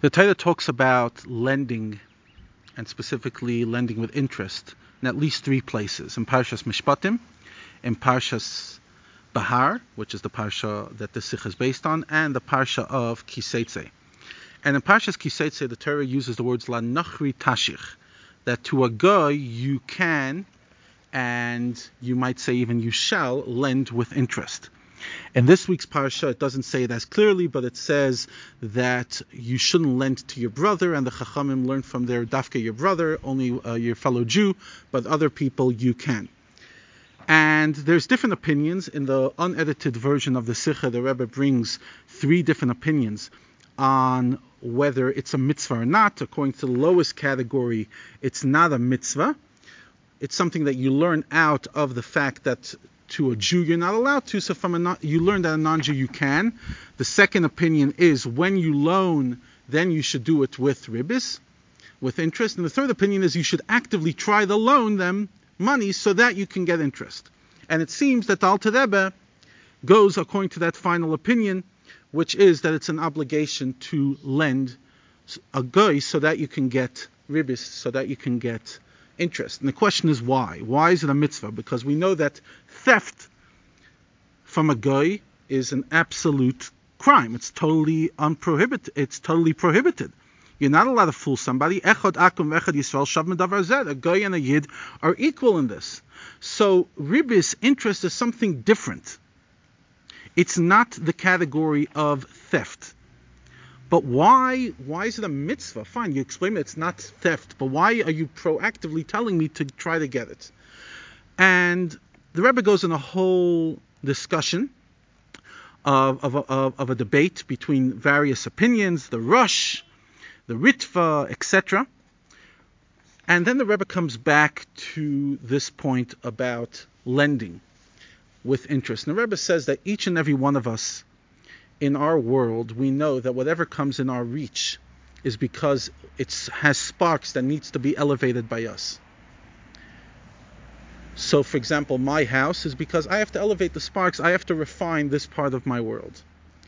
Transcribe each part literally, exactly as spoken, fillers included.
The Torah talks about lending, and specifically lending with interest, in at least three places. In Parshas Mishpatim, in Parshas Bahar, which is the parsha that the Sikh is based on, and the parsha of Kiseitze. And in Parshas Kiseitze, the Torah uses the words La Nachri Tashich, that to a guy you can, and you might say even you shall, lend with interest. In this week's parsha, it doesn't say it as clearly, but it says that you shouldn't lend to your brother, and the Chachamim learned from their dafka your brother, only uh, your fellow Jew, but other people you can. And there's different opinions. In the unedited version of the Sikha, the Rebbe brings three different opinions on whether it's a mitzvah or not. According to the lowest category, it's not a mitzvah. It's something that you learn out of the fact that to a Jew you're not allowed to, so from a non, you learn that a non-Jew you can. The second opinion is when you loan, then you should do it with ribis, with interest. And the third opinion is you should actively try to loan them money so that you can get interest. And it seems that the Alter Rebbe goes according to that final opinion, which is that it's an obligation to lend a guy so that you can get ribis, so that you can get interest. And the question is why? Why is it a mitzvah? Because we know that theft from a guy is an absolute crime. It's totally unprohibited. It's totally prohibited. You're not allowed to fool somebody. Echad akum echad Yisrael shav medavar zeh. A guy and a yid are equal in this. So ribis, interest, is something different. It's not the category of theft. But why why is it a mitzvah? Fine, you explain it, it's not theft, but why are you proactively telling me to try to get it? And the Rebbe goes in a whole discussion of, of, of, of a debate between various opinions, the Rush, the Ritva, et cetera. And then the Rebbe comes back to this point about lending with interest. And the Rebbe says that each and every one of us in our world, we know that whatever comes in our reach is because it has sparks that needs to be elevated by us. So, for example, my house is because I have to elevate the sparks. I have to refine this part of my world.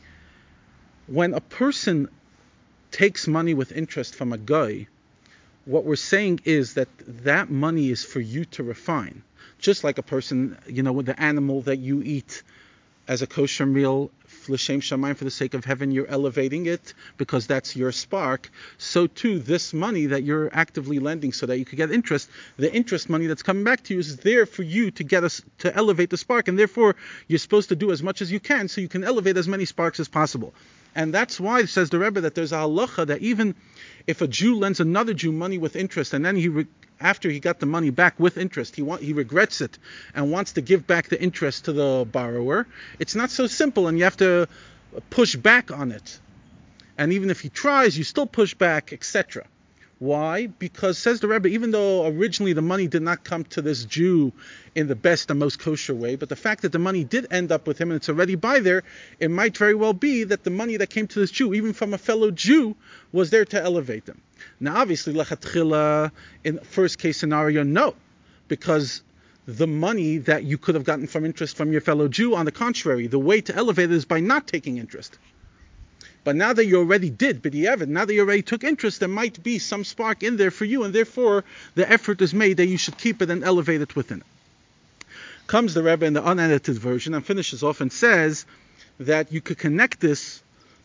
When a person takes money with interest from a guy, what we're saying is that that money is for you to refine. Just like a person, you know, with the animal that you eat as a kosher meal, l'shem shamayim, for the sake of heaven, you're elevating it because that's your spark. So too, this money that you're actively lending so that you could get interest, the interest money that's coming back to you is there for you to get us to elevate the spark, and therefore you're supposed to do as much as you can so you can elevate as many sparks as possible. And that's why, says the Rebbe, that there's a halacha that even if a Jew lends another Jew money with interest, and then he re- after he got the money back with interest, he want, he regrets it and wants to give back the interest to the borrower, it's not so simple, and you have to push back on it. And even if he tries, you still push back, et cetera. Why? Because, says the Rebbe, even though originally the money did not come to this Jew in the best and most kosher way, but the fact that the money did end up with him and it's already by there, it might very well be that the money that came to this Jew, even from a fellow Jew, was there to elevate them. Now, obviously, lechatchila, in first case scenario, no, because the money that you could have gotten from interest from your fellow Jew, on the contrary, the way to elevate it is by not taking interest. But now that you already did, b'diavad, now that you already took interest, there might be some spark in there for you, and therefore the effort is made that you should keep it and elevate it within it. Comes the Rebbe in the unedited version and finishes off and says that you could connect this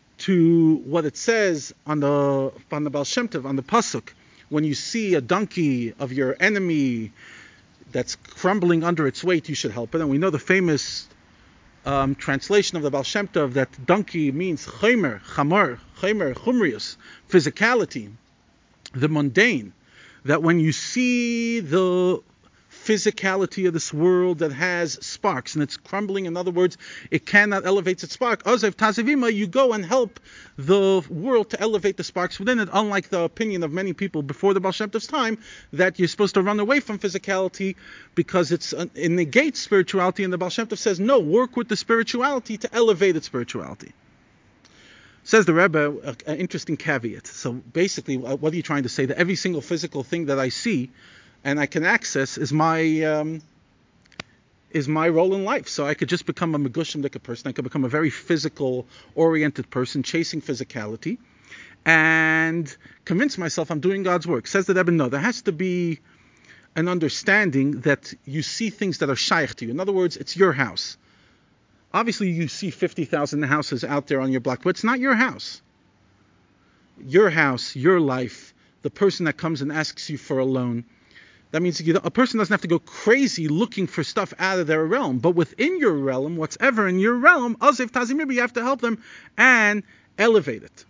to what it says on the on the Baal Shem Tov, on the pasuk, when you see a donkey of your enemy that's crumbling under its weight, you should help it. And we know the famous Um, translation of the Baal Shem Tov that donkey means chomer, chamor, chomer, chumrius, physicality, the mundane. That when you see the physicality of this world that has sparks and it's crumbling, in other words, it cannot elevate its spark, Ozev Tazevima, you go and help the world to elevate the sparks within it, unlike the opinion of many people before the Baal Shem Tov's time, that you're supposed to run away from physicality because it's uh, it negates spirituality, and the Baal Shem Tov says, no, work with the spirituality to elevate its spirituality. Says the Rebbe, an interesting caveat. So basically, what are you trying to say? That every single physical thing that I see and I can access is my um, is my role in life. So I could just become a megushim like a person. I could become a very physical oriented person, chasing physicality. and convince myself I'm doing God's work. Says the Rebbe, no, there has to be an understanding that you see things that are shaykh to you. In other words, it's your house. Obviously, you see fifty thousand houses out there on your block, but it's not your house. Your house, your life, the person that comes and asks you for a loan. That means you, a person doesn't have to go crazy looking for stuff out of their realm. But within your realm, whatever in your realm, Azif Tazimir, you have to help them and elevate it.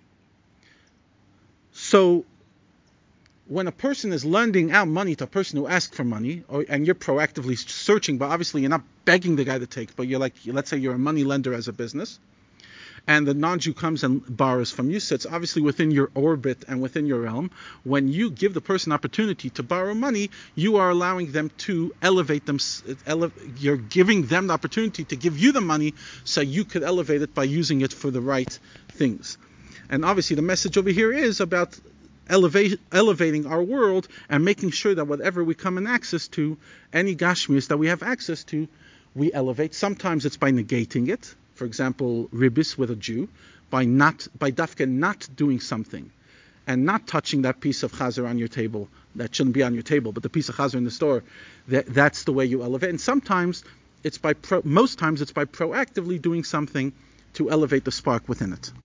So when a person is lending out money to a person who asks for money, or, and you're proactively searching, but obviously you're not begging the guy to take, but you're like, let's say you're a money lender as a business, and the non-Jew comes and borrows from you, so it's obviously within your orbit and within your realm. When you give the person opportunity to borrow money, you are allowing them to elevate them. Ele- you're giving them the opportunity to give you the money so you could elevate it by using it for the right things. And obviously the message over here is about elevate, elevating our world and making sure that whatever we come in access to, any gashmius that we have access to, we elevate. Sometimes it's by negating it. For example, ribis with a Jew, by not by dafka not doing something, and not touching that piece of chazer on your table that shouldn't be on your table, but the piece of chazer in the store, that that's the way you elevate. And sometimes it's by pro, most times it's by proactively doing something to elevate the spark within it.